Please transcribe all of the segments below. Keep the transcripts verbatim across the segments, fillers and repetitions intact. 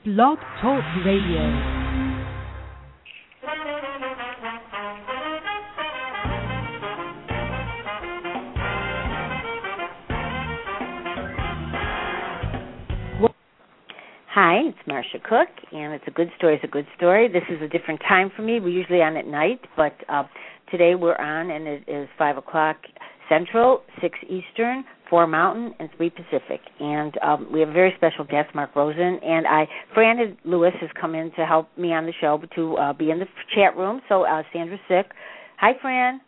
Blog Talk Radio. Hi, it's Marcia Cook, and it's a good story. It's a good story. This is a different time for me. We're usually on at night, but uh, today we're on, and it is five o'clock Central, six Eastern, four Mountain, and three Pacific. And um, we have a very special guest, Mark Rosen, and I, Fran Lewis has come in to help me on the show to uh, be in the chat room. So uh, Sandra's sick. Hi, Fran.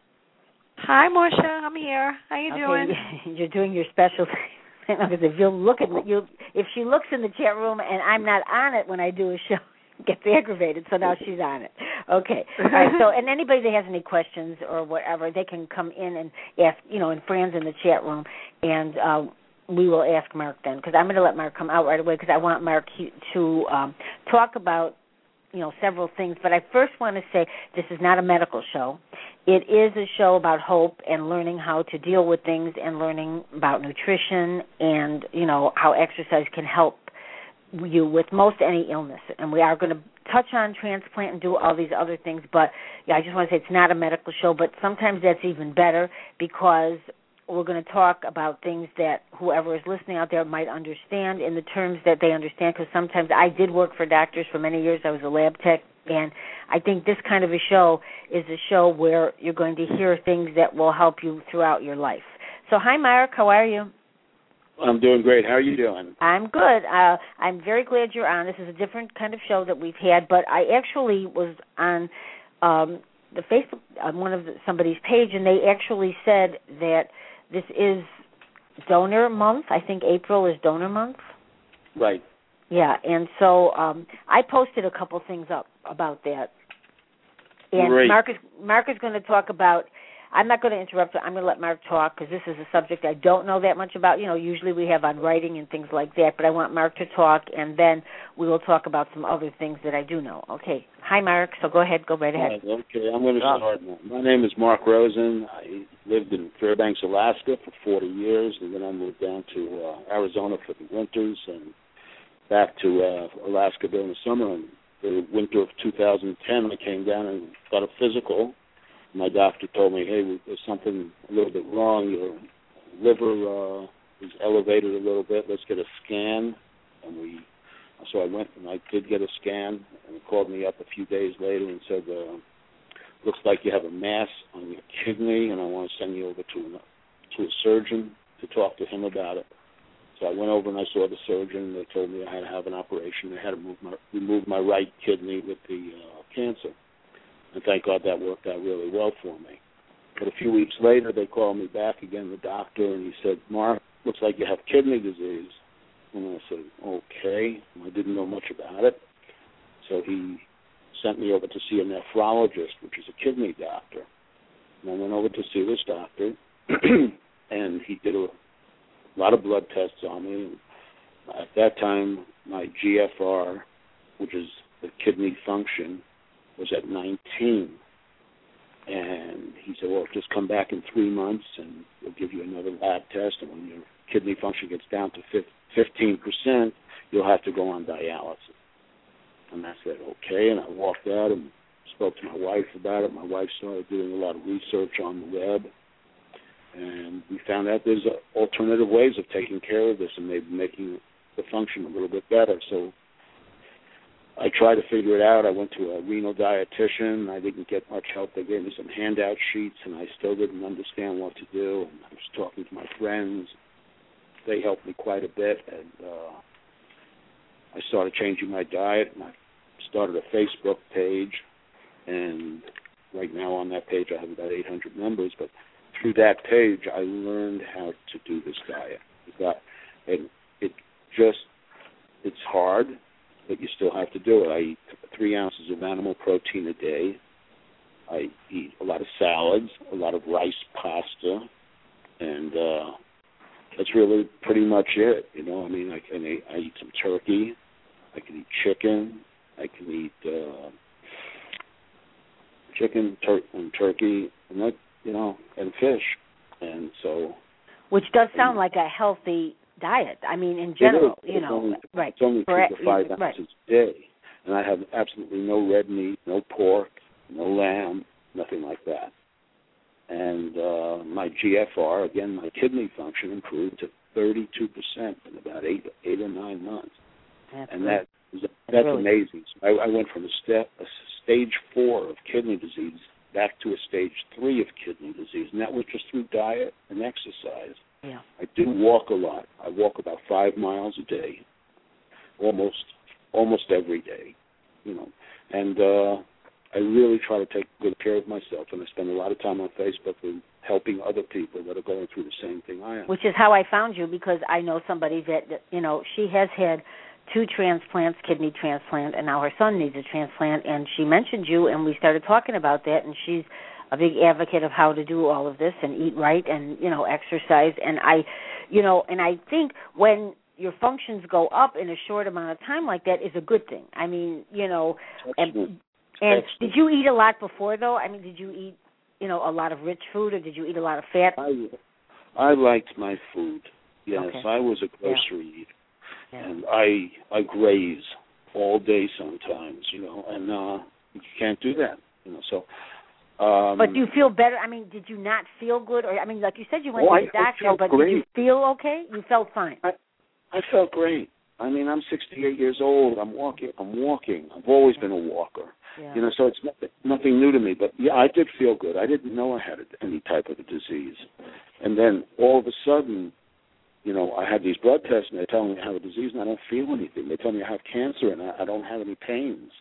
Hi, Marcia. I'm here. How you okay, doing? You're doing your special thing. Because if you look at you, if she looks in the chat room and I'm not on it when I do a show, gets aggravated. So now she's on it. Okay. All right. So, and anybody that has any questions or whatever, they can come in and ask. You know, and Fran's in the chat room, and uh, we will ask Mark then. Because I'm going to let Mark come out right away because I want Mark to um, talk about, you know, several things. But I first want to say this is not a medical show. It is a show about hope and learning how to deal with things and learning about nutrition and, you know, how exercise can help you with most any illness. And we are going to touch on transplant and do all these other things. But, yeah, I just want to say it's not a medical show, but sometimes that's even better because we're going to talk about things that whoever is listening out there might understand in the terms that they understand, because sometimes I did work for doctors for many years. I was a lab tech, and I think this kind of a show is a show where you're going to hear things that will help you throughout your life. So hi, Mark. How are you? I'm doing great. How are you doing? I'm good. Uh, I'm very glad you're on. This is a different kind of show that we've had, but I actually was on um, the Facebook, on one of the, somebody's page, and they actually said that this is donor month. I think April is donor month. Right. Yeah, and so um, I posted a couple things up about that. And Great. Mark is, Mark is going to talk about, I'm not going to interrupt, I'm going to let Mark talk because this is a subject I don't know that much about. You know, usually we have on writing and things like that, but I want Mark to talk, and then we will talk about some other things that I do know. Okay. Hi, Mark. So go ahead. Go right ahead. Right, okay, I'm going to start now. My name is Mark Rosen. I lived in Fairbanks, Alaska for forty years, and then I moved down to uh, Arizona for the winters and back to uh, Alaska during the summer. And the winter of two thousand ten, I came down and got a physical. My doctor told me, hey, there's something a little bit wrong. Your liver uh, is elevated a little bit. Let's get a scan. And we, so I went and I did get a scan, and he called me up a few days later and said, uh, looks like you have a mass on your kidney, and I want to send you over to a, to a surgeon to talk to him about it. So I went over and I saw the surgeon. They told me I had to have an operation. They had to move my, remove my right kidney with the uh, cancer. And thank God that worked out really well for me. But a few weeks later, they called me back again, the doctor, and he said, Mark, looks like you have kidney disease. And I said, okay. I didn't know much about it. So he sent me over to see a nephrologist, which is a kidney doctor. And I went over to see this doctor, and he did a lot of blood tests on me. At that time, my G F R, which is the kidney function, was at nineteen. And he said, well, just come back in three months and we'll give you another lab test. And when your kidney function gets down to fifteen percent, you'll have to go on dialysis. And I said, okay. And I walked out and spoke to my wife about it. My wife started doing a lot of research on the web. And we found out there's alternative ways of taking care of this and maybe making the function a little bit better. So I tried to figure it out. I went to a renal dietitian. I didn't get much help. They gave me some handout sheets, and I still didn't understand what to do. And I was talking to my friends. They helped me quite a bit, and uh, I started changing my diet. And I started a Facebook page, and right now on that page I have about eight hundred members. But through that page, I learned how to do this diet. It, got, and it just, it's hard, but you still have to do it. I eat three ounces of animal protein a day. I eat a lot of salads, a lot of rice pasta, and uh, that's really pretty much it. You know, I mean, I can eat, I eat some turkey, I can eat chicken, I can eat uh, chicken tur- and turkey, and that, you know, and fish, and so. Which does sound like a healthy diet. I mean, in general, it is. you know, only, right? It's only Correct. two to five right. ounces a day, and I have absolutely no red meat, no pork, no lamb, nothing like that. And uh, my G F R, again, my kidney function improved to thirty-two percent in about eight, eight or nine months. That's and good. that that's really amazing. So I, I went from a, step, a stage four of kidney disease back to a stage three of kidney disease, and that was just through diet and exercise. Yeah. I do walk a lot. I walk about five miles a day, almost almost every day, you know. And uh, I really try to take good care of myself, and I spend a lot of time on Facebook and helping other people that are going through the same thing I am. Which is how I found you, because I know somebody that, that you know, she has had two transplants, kidney transplant, and now her son needs a transplant, and she mentioned you, and we started talking about that, and she's a big advocate of how to do all of this and eat right and, you know, exercise. And I, you know, and I think when your functions go up in a short amount of time like that is a good thing. I mean, you know, and, and did you eat a lot before, though? I mean, did you eat, you know, a lot of rich food, or did you eat a lot of fat? I, I liked my food. Yes, okay. I was a grocery yeah. eater. Yeah. And I I graze all day sometimes, you know, and uh, you can't do that, you know. So, um, but do you feel better? I mean, did you not feel good? Or I mean, like you said, you went oh, to the I, doctor, I but great. did you feel okay? You felt fine. I, I felt great. I mean, I'm sixty-eight years old. I'm walking. I'm walking. I've always been a walker, yeah. you know. So it's nothing, nothing new to me. But yeah, I did feel good. I didn't know I had any type of a disease, and then all of a sudden, you know, I had these blood tests, and they're telling me I have a disease, and I don't feel anything. They tell me I have cancer, and I, I don't have any pains.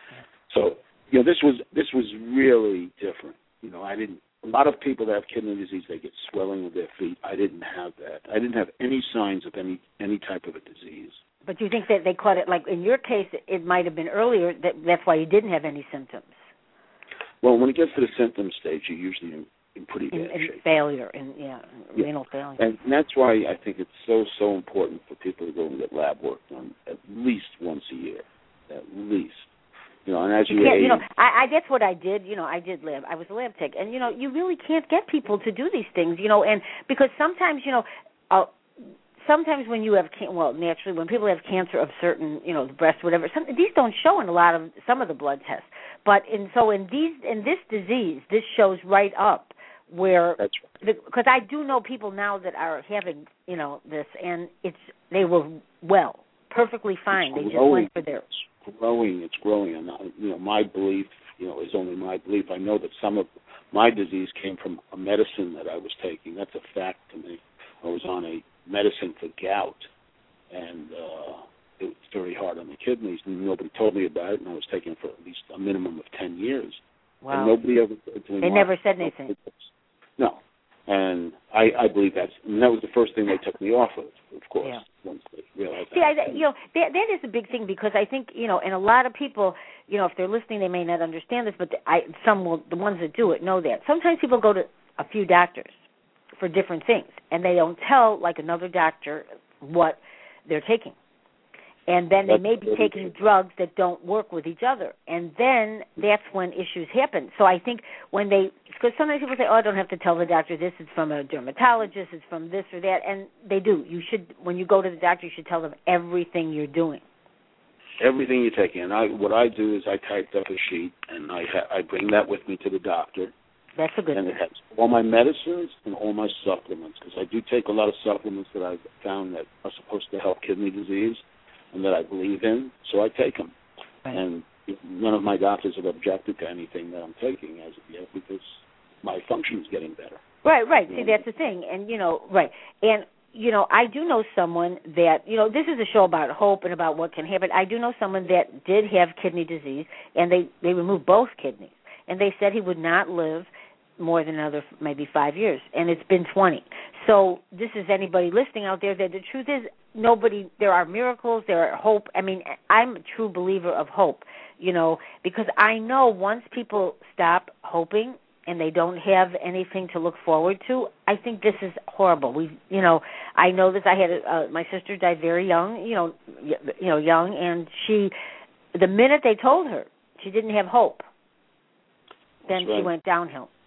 So, you know, this was this was really different. You know, I didn't. A lot of people that have kidney disease, they get swelling of their feet. I didn't have that. I didn't have any signs of any any type of a disease. But do you think that they caught it, like in your case, it might have been earlier, that that's why you didn't have any symptoms? Well, when it gets to the symptom stage, you're usually in, in pretty bad in, in shape. failure, and yeah, yeah, renal failure. And that's why I think it's so, so important for people to go and get lab work done at least once a year, at least. You know, and as you, you, can't, age, you know, I, I that's what I did. You know, I did lab. I was a lab tech, and you know, you really can't get people to do these things. You know, and because sometimes, you know, uh, sometimes when you have can- well, naturally, when people have cancer of certain, you know, the breast, whatever, some, these don't show in a lot of some of the blood tests. But in so in these in this disease, this shows right up where that's right. Because I do know people now that are having, you know, this, and it's they were well, perfectly fine. They just went for their. It's growing, it's growing, and you know, my belief, you know, is only my belief. I know that some of my disease came from a medicine that I was taking. That's a fact to me. I was on a medicine for gout, and uh, it was very hard on the kidneys, and nobody told me about it, and I was taking it for at least a minimum of ten years. Wow. And nobody ever said to me, They never said anything. No. And I, I believe that's, and that was the first thing they took me off of, of course, yeah. once they realized that. See, I, you know, that, that is a big thing, because I think, you know, and a lot of people, you know, if they're listening, they may not understand this, but I, some will, the ones that do it know that. Sometimes people go to a few doctors for different things, and they don't tell, like, another doctor what they're taking. And then they That's may be really taking true. drugs that don't work with each other. And then that's when issues happen. So I think when they, because sometimes people say, oh, I don't have to tell the doctor this, it's from a dermatologist, it's from this or that. And they do. You should, when you go to the doctor, you should tell them everything you're doing. Everything you're taking. And I, what I do is I typed up a sheet, and I, ha- I bring that with me to the doctor. That's a good and thing. it has all my medicines and all my supplements, because I do take a lot of supplements that I've found that are supposed to help kidney disease and that I believe in, so I take them. Right. And none of my doctors have objected to anything that I'm taking as of yet, because my function is getting better. Right, right. You See, know? that's the thing. And, you know, right. And, you know, I do know someone that, you know, this is a show about hope and about what can happen. I do know someone that did have kidney disease, and they, they removed both kidneys. And they said he would not live more than another maybe five years, and it's been twenty. So this is anybody listening out there that the truth is nobody, there are miracles, there are hope. I mean, I'm a true believer of hope, you know, because I know once people stop hoping and they don't have anything to look forward to, I think this is horrible. We, you know, I know this. I had uh, my sister died very young, you know, you know, young, and she, the minute they told her she didn't have hope, then That's right. she went downhill.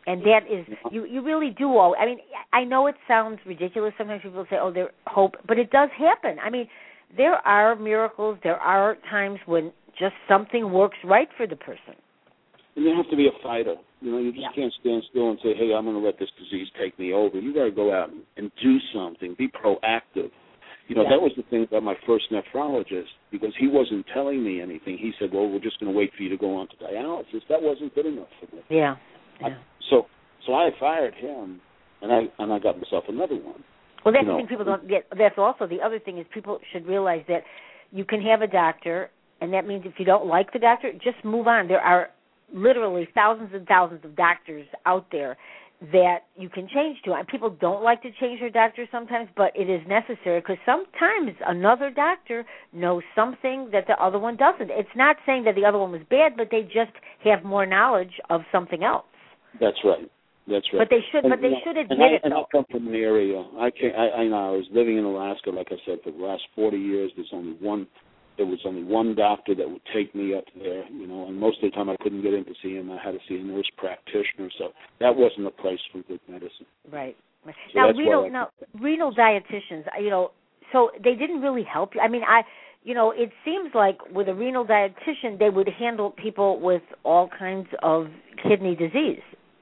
And that is, you, you really do all, I mean, I know it sounds ridiculous. Sometimes people say, oh, there's hope, but it does happen. I mean, there are miracles. There are times when just something works right for the person. And you have to be a fighter. You know, you just yeah. can't stand still and say, hey, I'm going to let this disease take me over. You got to go out and do something. Be proactive. You know, yeah. that was the thing about my first nephrologist, because he wasn't telling me anything. He said, well, we're just going to wait for you to go on to dialysis. That wasn't good enough for me. Yeah. yeah. I, so so I fired him, and I and I got myself another one. Well, that's you the know. thing people don't get. That's also the other thing is people should realize that you can have a doctor, and that means if you don't like the doctor, just move on. There are literally thousands and thousands of doctors out there that you can change to. And people don't like to change their doctor sometimes, but it is necessary because sometimes another doctor knows something that the other one doesn't. It's not saying that the other one was bad, but they just have more knowledge of something else. That's right. That's right. But they should. And, but they you know, should admit and I, it. And though. I come from an area. I can I, I know I was living in Alaska, like I said, for the last forty years. There's only one. There was only one doctor that would take me up there, you know, and most of the time I couldn't get in to see him. I had to see a nurse practitioner, so that wasn't a place for good medicine. Right. So now, that's renal, why I, now, renal dietitians, you know, so they didn't really help you. I mean, I, you know, it seems like with a renal dietitian, they would handle people with all kinds of kidney disease.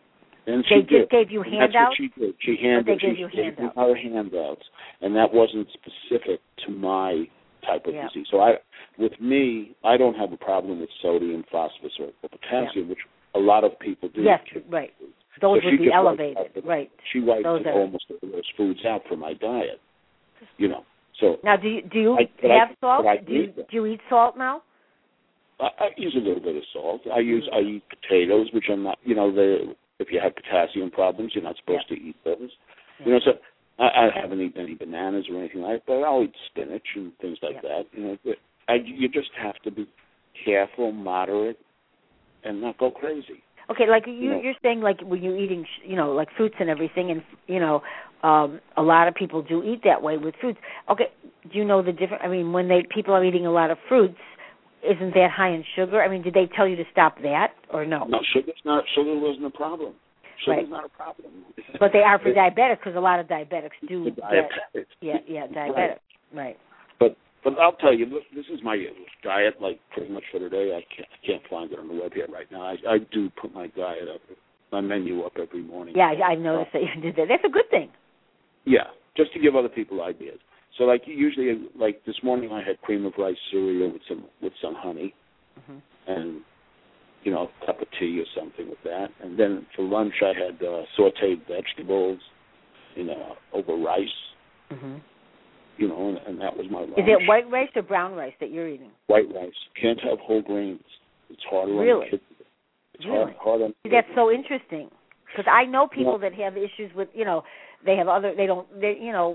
And they she just did. gave you And handouts? That's what she did. She handed, they gave she you gave handouts. her handouts, and that wasn't specific to my type of yeah. disease. So I, with me, I don't have a problem with sodium, phosphorus, or, or potassium, yeah. which a lot of people do. Yes, right. Those so would be elevated, wiped, right. She wiped those are... almost all those foods out from my diet, you know. So now, do you, do you I, have I, salt? I do, you, do you eat salt now? I, I use a little bit of salt. I use I eat potatoes, which I'm not, you know, the if you have potassium problems, you're not supposed yeah. to eat those. Yeah. You know, so I, I haven't eaten any bananas or anything like that, but I'll eat spinach and things like yeah. that. You know, but I, you just have to be careful, moderate, and not go crazy. Okay, like you, you know, you're saying, like when you're eating, you know, like fruits and everything, and you know, um, a lot of people do eat that way with fruits. Okay, do you know the difference? I mean, when they people are eating a lot of fruits, isn't that high in sugar? I mean, did they tell you to stop that or no? No, sugar's not. Sugar wasn't a problem. Sugar's right. not a problem. But they are for diabetics because a lot of diabetics do. The diabetics. Yeah, yeah, diabetics. Right. right. But but I'll tell you, look, this is my diet, like pretty much for today. I can't I can't find it on the web here right now. I I do put my diet up, my menu up every morning. Yeah, I, I noticed uh, that you did that. That's a good thing. Yeah, just to give other people ideas. So like usually, like this morning, I had cream of rice cereal with some with some honey, mm-hmm. and you know a cup of tea or something with that. And then for lunch, I had uh, sautéed vegetables, you know, over rice. Mm-hmm. You know, and, and that was my lunch. Is it white rice or brown rice that you're eating? White rice. Can't have whole grains. It's harder really? on the kids. It's really? hard, hard on the That's kids. so interesting because I know people yeah. that have issues with, you know, they have other, they don't, they, you know,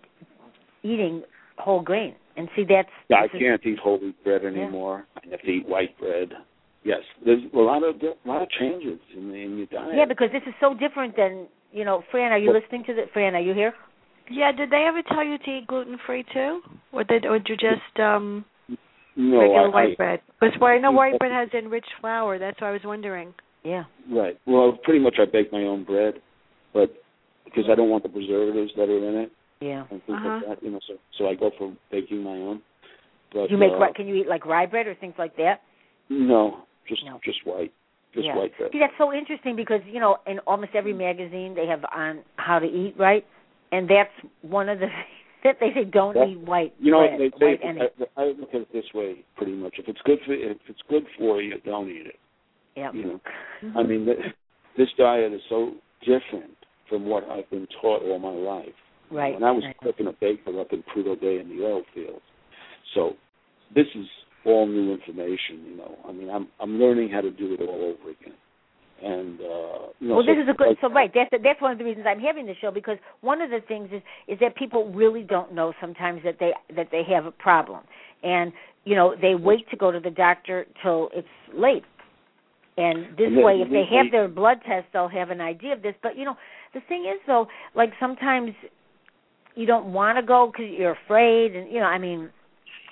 eating whole grain. And see, that's... Yeah, I can't eat whole wheat bread anymore. Yeah. I have to eat white bread. Yes, there's a lot of a lot of changes in, in your diet. Yeah, because this is so different than, you know, Fran, are you but, listening to the... Fran, are you here? Yeah, did they ever tell you to eat gluten-free too? Or did, or did you just... um No, regular I, white I, bread? Because I know white bread has enriched flour. That's why I was wondering. Yeah. Right. Well, pretty much I bake my own bread, but because I don't want the preservatives that are in it. Yeah. And things uh-huh. like that, you know, so so I go for baking my own. But, Do you make uh, can you eat like rye bread or things like that? No, just no. just white, just yeah. white bread. See, that's so interesting because you know in almost every magazine they have on how to eat right, and that's one of the that they say don't that, eat white. You know, bread, they say white I, I look at it this way pretty much. If it's good for if it's good for you, don't eat it. Yeah. You know, mm-hmm. I mean, this diet is so different from what I've been taught all my life. Right. When I was right. cooking a baker up in Prudhoe Bay in the oil fields. So this is all new information, you know. I mean, I'm I'm learning how to do it all over again. And uh, you know, well, so, this is a good. like, so right, that's that's one of the reasons I'm having the show because one of the things is is that people really don't know sometimes that they that they have a problem, and you know they wait to go to the doctor till it's late. And this and then, way, if they have they, their blood test, they'll have an idea of this. But you know, the thing is though, like sometimes you don't want to go because you're afraid, and you know, I mean,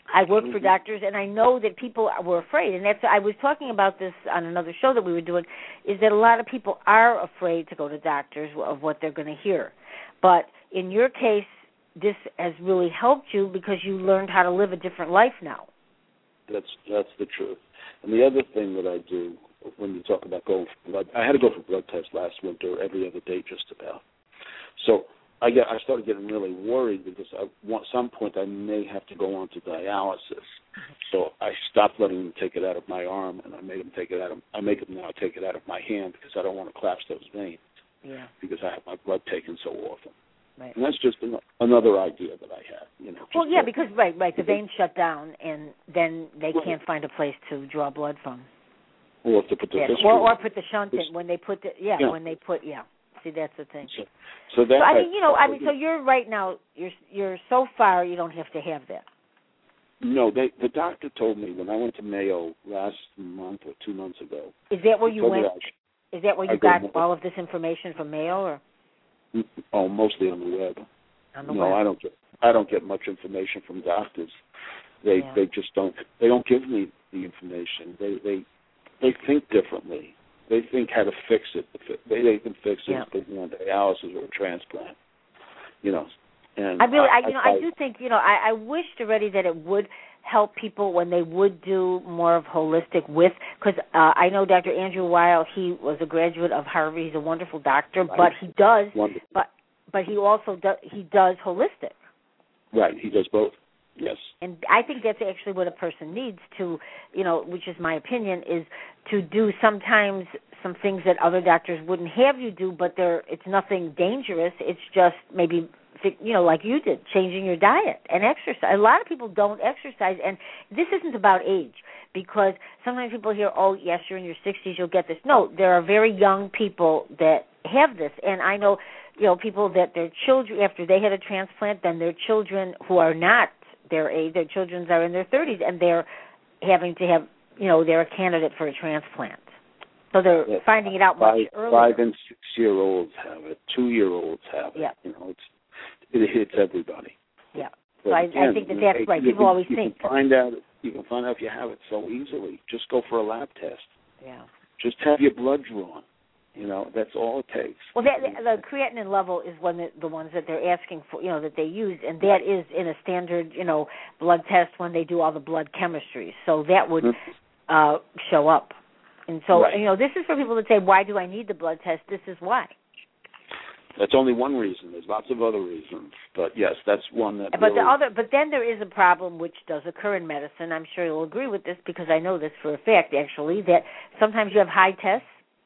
I work for doctors, and I know that people were afraid. And that's I was talking about this on another show that we were doing, is that a lot of people are afraid to go to doctors of what they're going to hear. But in your case, this has really helped you because you learned how to live a different life now. That's that's the truth. And the other thing that I do when you talk about going for blood, I had to go for blood tests last winter every other day just about. So I get, I started getting really worried because I, at some point I may have to go on to dialysis. So I stopped letting them take it out of my arm, and I made them take it out of. I make them now take it out of my hand because I don't want to collapse those veins. Yeah. Because I have my blood taken so often. Right. And that's just an, another idea that I have. You know. Well, yeah, to, because right, right, the veins shut down, and then they right. can't find a place to draw blood from. Or to put the yeah. history. Or, or put the shunt in when they put the yeah, yeah. when they put yeah. See, that's the thing. So, so that so, I mean, you know, I mean, so you're right now. You're you're so far. You don't have to have that. No, they, the doctor told me when I went to Mayo last month or two months ago. Is that where you went? I, Is that where you I got all of this information from Mayo, or? Oh, mostly on the web. On the no, web. I don't get. I don't get much information from doctors. They yeah. they just don't. They don't give me the information. They they they think differently. They think how to fix it. They they can fix it yeah. if they want dialysis or a transplant. You know. And I really, I, I, you know, I, I do think, you know, I, I wished already that it would help people when they would do more of holistic with, because uh, I know Doctor Andrew Weil, he was a graduate of Harvard. He's a wonderful doctor, right. but he does, Wonderful. but but he also does, he does holistic. Right, he does both. Yes. And I think that's actually what a person needs to, you know, which is my opinion, is to do sometimes some things that other doctors wouldn't have you do, but they're, it's nothing dangerous. It's just maybe, you know, like you did, changing your diet and exercise. A lot of people don't exercise, and this isn't about age, because sometimes people hear, oh, yes, you're in your sixties, you'll get this. No, there are very young people that have this, and I know, you know, people that their children, after they had a transplant, then their children who are not their age, their children are in their thirties, and they're having to have, you know, they're a candidate for a transplant. So they're yes. finding it out five, much earlier. Five and six-year-olds have it. Two-year-olds have it. Yeah. You know, it's, it hits everybody. Yeah. But so I, again, I think that that's right. You People can, always you think. Can find out, you can find out if you have it so easily. Just go for a lab test. Yeah. Just have your blood drawn. You know, that's all it takes. Well, that, the creatinine level is one that the ones that they're asking for, you know, that they use, and that is in a standard, you know, blood test when they do all the blood chemistry. So that would mm-hmm. uh, show up. And so, right. you know, this is for people that say, why do I need the blood test? This is why. That's only one reason. There's lots of other reasons, but yes, that's one that. But really... the other, but then there is a problem which does occur in medicine. I'm sure you'll agree with this because I know this for a fact, actually, that sometimes you have high tests.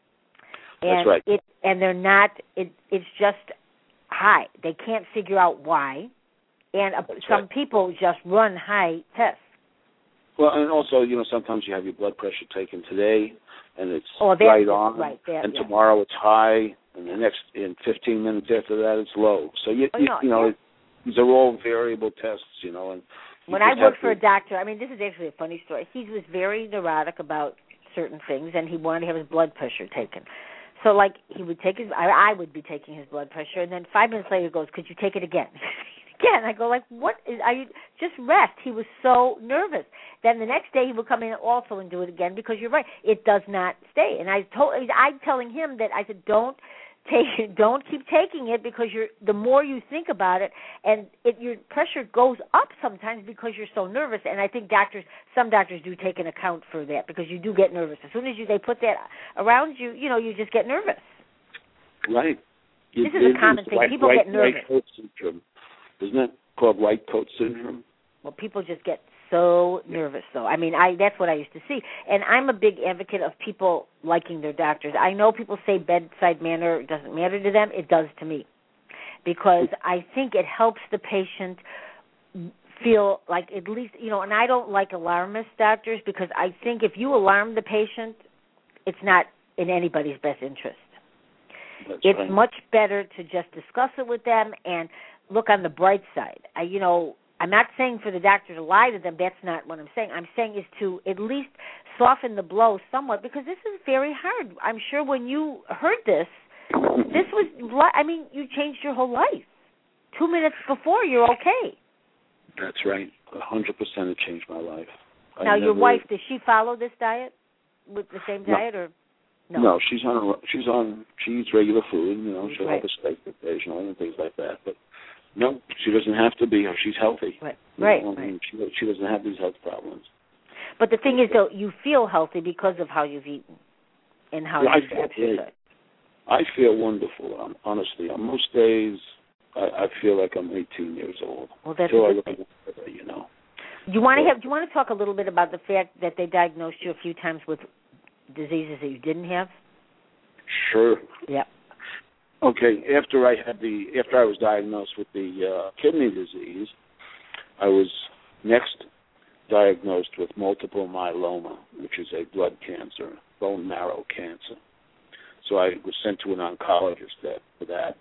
And That's right. It, and they're not, it, it's just high. They can't figure out why. And uh, some right. people just run high tests. Well, and also, you know, sometimes you have your blood pressure taken today, and it's oh, right on, right, that, and yeah. tomorrow it's high, and the next, in fifteen minutes after that, it's low. So, you, oh, you, no, you know, yeah. it, these are all variable tests, you know. And you when I worked for to... a doctor, I mean, this is actually a funny story. He was very neurotic about certain things, and he wanted to have his blood pressure taken. So, like, he would take his, I, I would be taking his blood pressure, and then five minutes later he goes, could you take it again? Again. I go, like, what? Is, are you, just rest. He was so nervous. Then the next day he would come in also and do it again because you're right. It does not stay. And I told, I'm telling him that, I said, don't take it, don't keep taking it because you're, the more you think about it, and it, your pressure goes up sometimes because you're so nervous. And I think doctors, some doctors do take an account for that because you do get nervous. As soon as you, they put that around you, you know, you just get nervous. Right. This it, is a common thing. White, People white, get nervous. White coat syndrome. Isn't that called white coat syndrome? Well, people just get so nervous, though. I mean, I that's what I used to see. And I'm a big advocate of people liking their doctors. I know people say bedside manner doesn't matter to them. It does to me. Because I think it helps the patient feel like at least, you know, and I don't like alarmist doctors because I think if you alarm the patient, it's not in anybody's best interest. That's it's right. much better to just discuss it with them and look on the bright side. I, you know, I'm not saying for the doctor to lie to them. That's not what I'm saying. I'm saying is to at least soften the blow somewhat because this is very hard. I'm sure when you heard this, this was, I mean, you changed your whole life. Two minutes before, you're okay. That's right. A hundred percent, it changed my life. I Now, your never, wife, does she follow this diet with the same No. diet, or no? No, she's on. A, she's on. She eats regular food. You know, she'll Right. have a steak occasionally and things like that. But no, she doesn't have to be. She's healthy. Right. You Right. know, right. I mean, she she doesn't have these health problems. But the thing is, though, you feel healthy because of how you've eaten and how Yeah, I you've feel exercised. great. I feel wonderful. Um, honestly, on most days, I, I feel like I'm eighteen years old. Well, that's Until a I good look thing. at it, you know. Do you want to So- have? Do you want to talk a little bit about the fact that they diagnosed you a few times with diseases that you didn't have? Sure. Yeah. Okay. After I had the after I was diagnosed with the uh, kidney disease, I was next diagnosed with multiple myeloma, which is a blood cancer, bone marrow cancer. So I was sent to an oncologist that, for that,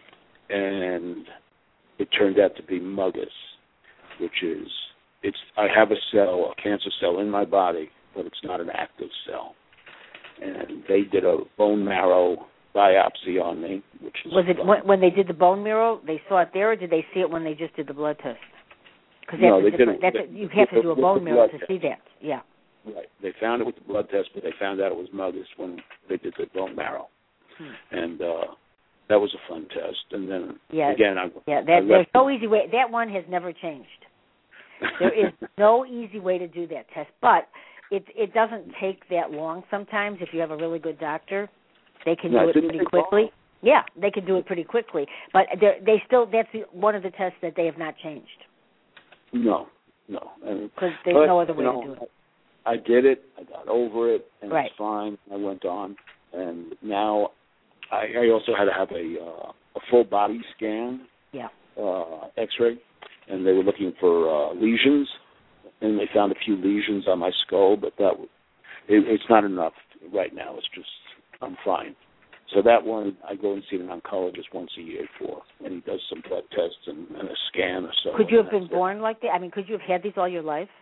and it turned out to be Muggis, which is it's I have a cell, a cancer cell in my body, but it's not an active cell. And they did a bone marrow biopsy on me, which is Was it fun. when, when they did the bone marrow? They saw it there, or did they see it when they just did the blood test? Because that's No, a they different. didn't. That's a, They- you have to with do a the- bone with the marrow blood to see that. Yeah. Right. They found it with the blood test, but they found out it was Muggis when they did the bone marrow. Hmm. And uh, that was a fun test. And then, Yeah. again, I, Yeah. I That, there's left no easy way. That one has never changed. There is no easy way to do that test, but it it doesn't take that long. Sometimes, if you have a really good doctor, they can No, do it it didn't pretty take quickly. long. Yeah, they can do it pretty quickly. But they're- they still that's the, one of the tests that they have not changed No, no. And, because there's but, no other way you know, to do it. I did it. I got over it, and Right. it's fine. I went on, and now I, I also had to have a uh, a full body scan, Yeah. uh, X-ray, and they were looking for uh, lesions, and they found a few lesions on my skull, but that w- it, it's not enough right now. It's just I'm fine. So that one I go and see an oncologist once a year for, and he does some blood tests and, and a scan or so. Could you have and been that's it. born like that? I mean, could you have had these all your life?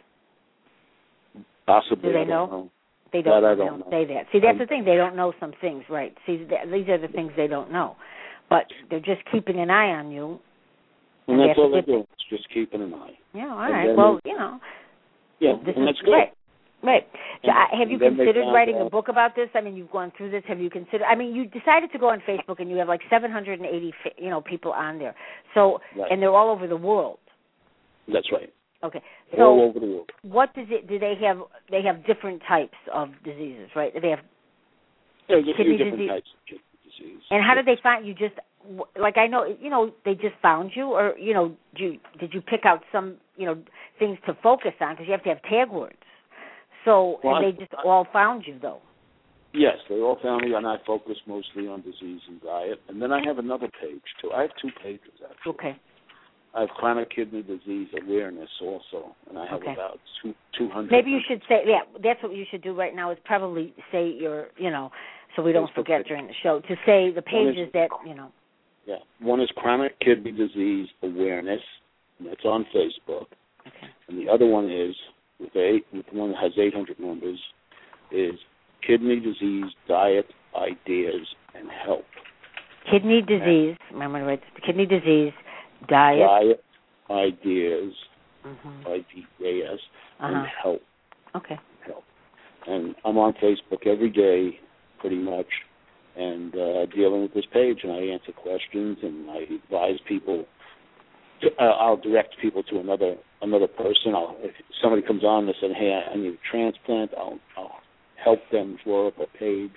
Possibly. Do they I don't know? know. They don't. That I they don't don't know. say that. See, that's I- the thing. They don't know some things, right? See, th- these are the things they don't know, but they're just keeping an eye on you. And And that's that's all a they good do. thing. It's just keeping an eye. Yeah. All And right. then Well, they- you know, Yeah, this and is that's good. right. Right. So, And- I, have you and then they considered found writing a out- book about this? I mean, you've gone through this. Have you considered? I mean, you decided to go on Facebook, and you have like seven hundred eighty, fi- you know, people on there. So, Right. and they're all over the world. That's right. Okay. all So, over the world. what does it? Do they have? They have different types of diseases, right? They have. There's a Kidney few different disease. types of kidney disease. And how did they find you? Just like I know, you know, they just found you, or you know, did you, did you pick out some, you know, things to focus on because you have to have tag words. So, Well, and I- they just all found you though. Yes, they all found me, and I focus mostly on disease and diet. And then I have another page, too. I have two pages, actually. Okay. I have chronic kidney disease awareness also, and I have Okay. about two, 200. Maybe you should say, yeah, that's what you should do right now is probably say your, you know, so we don't Facebook forget page. during the show, to say the One is- pages that, you know. Yeah. One is chronic kidney disease awareness, and that's on Facebook. Okay. And the other one is, with eight, with one that has eight hundred members, is kidney disease diet ideas and help. Kidney disease, remember to write this, kidney disease, diet. Diet ideas, Mhm. I D A S, Uh-huh. and help. Okay. help. And I'm on Facebook every day, pretty much, and uh, dealing with this page, and I answer questions, and I advise people. To, uh, I'll direct people to another another person. I'll, if somebody comes on and says, "Hey, I need a transplant," I'll, I'll help them draw up a page.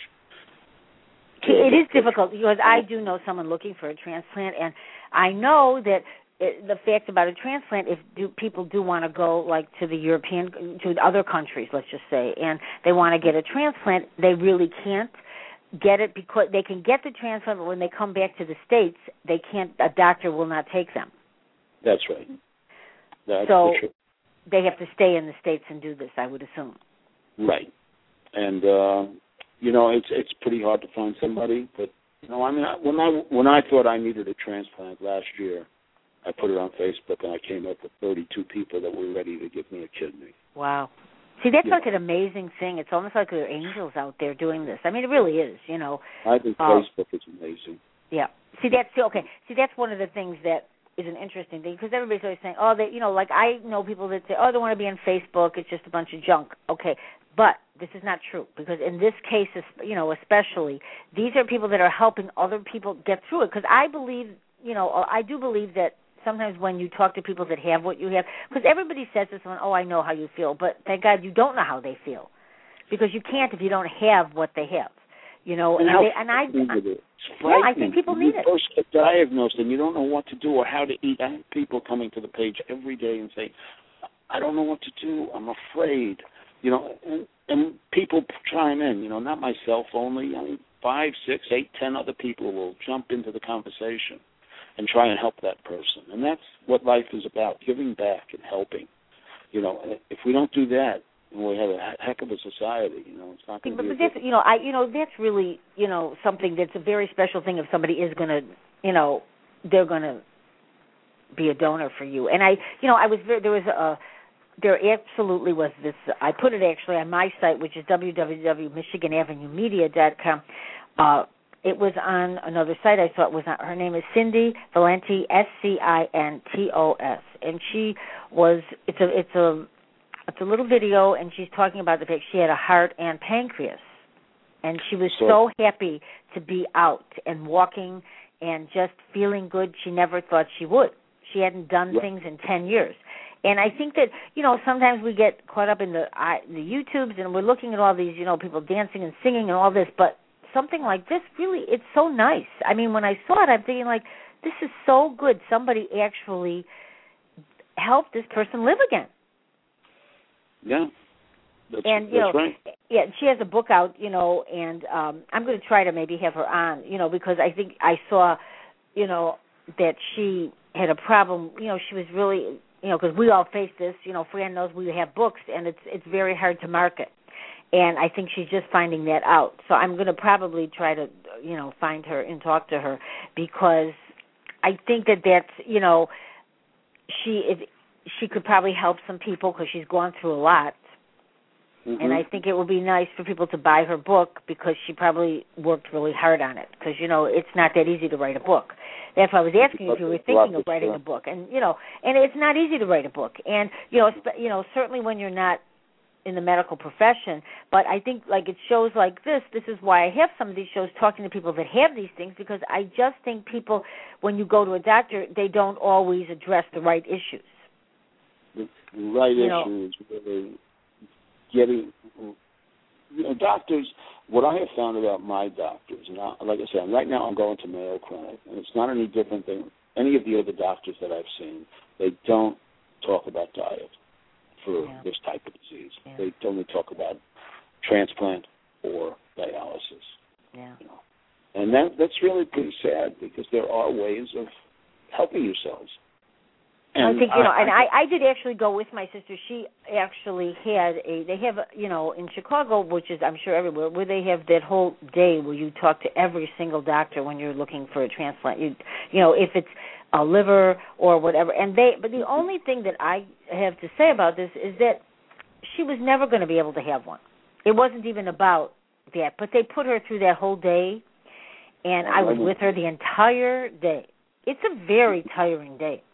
It is difficult because I do know someone looking for a transplant, and I know that it, the fact about a transplant, if do, people do want to go like to the European, to other countries, let's just say, and they want to get a transplant, they really can't get it because they can get the transplant, but when they come back to the States, they can't. A doctor will not take them. That's right. That's So for sure. they have to stay in the States and do this, I would assume. Right. And uh, you know, it's it's pretty hard to find somebody, but you know, I mean, I, when I when I thought I needed a transplant last year, I put it on Facebook, and I came up with thirty-two people that were ready to give me a kidney. Wow. See, that's Yeah. like an amazing thing. It's almost like there are angels out there doing this. I mean, it really is, you know. I think Uh, Facebook is amazing. Yeah. See, that's okay. See, that's one of the things that is an interesting thing because everybody's always saying, oh, they, you know, like I know people that say, oh, they want to be on Facebook. It's just a bunch of junk. Okay, but this is not true because in this case, you know, especially, these are people that are helping other people get through it. Because I believe, you know, I do believe that sometimes when you talk to people that have what you have, because everybody says this one, oh, I know how you feel, but thank God you don't know how they feel because you can't if you don't have what they have. You know, and, and, how they, and I, I, I yeah, I think people need you it. First get diagnosed and you don't know what to do or how to eat. I have people coming to the page every day and say, I don't know what to do. I'm afraid. You know, and, and people chime in. You know, not myself only. I mean, five, six, eight, ten other people will jump into the conversation and try and help that person. And that's what life is about: giving back and helping. You know, if we don't do that, we have a heck of a society, you know. It's not going to but, be. But that's, you know, I, you know, that's really, you know, something that's a very special thing. If somebody is going to, you know, they're going to be a donor for you. And I, you know, I was there. There was a, there absolutely was this. I put it actually on my site, which is w w w dot michigan avenue media dot com. Uh, it was on another site. I saw it was on. Her name is Cindy Valenti, S C I N T O S, and she was. It's a. It's a. It's a little video, and she's talking about the fact she had a heart and pancreas, and she was so happy to be out and walking and just feeling good. She never thought she would. She hadn't done yeah. things in ten years. And I think that, you know, sometimes we get caught up in the I, the YouTubes, and we're looking at all these, you know, people dancing and singing and all this, but something like this, really, it's so nice. I mean, when I saw it, I'm thinking, like, this is so good. Somebody actually helped this person live again. Yeah, that's, and you that's know, right. Yeah, she has a book out, you know, and um, I'm going to try to maybe have her on, you know, because I think I saw, you know, that she had a problem. You know, she was really, you know, because we all face this. You know, Fran knows we have books, and it's it's very hard to market, and I think she's just finding that out. So I'm going to probably try to, you know, find her and talk to her because I think that that's, you know, she if. she could probably help some people because she's gone through a lot. Mm-hmm. And I think it would be nice for people to buy her book because she probably worked really hard on it because, you know, it's not that easy to write a book. That's why I was asking you if you were thinking of writing a book. And, you know, and it's not easy to write a book. And, you know, you know, certainly when you're not in the medical profession, but I think, like, it shows like this, this is why I have some of these shows talking to people that have these things because I just think people, when you go to a doctor, they don't always address the right issues. The right you issue is really getting, you know, doctors, what I have found about my doctors, and I, like I said, right now I'm going to Mayo Clinic, and it's not any different than any of the other doctors that I've seen. They don't talk about diet for yeah. this type of disease. Yeah. They only talk about transplant or dialysis. Yeah. You know? And that that's really pretty sad because there are ways of helping yourselves. And I think, you know, I, and I, I did actually go with my sister. She actually had a, they have, you know, in Chicago, which is I'm sure everywhere, where they have that whole day where you talk to every single doctor when you're looking for a transplant. You, you know, if it's a liver or whatever. And they, but the only thing that I have to say about this is that she was never going to be able to have one. It wasn't even about that. But they put her through that whole day, and I was with her the entire day. It's a very tiring day.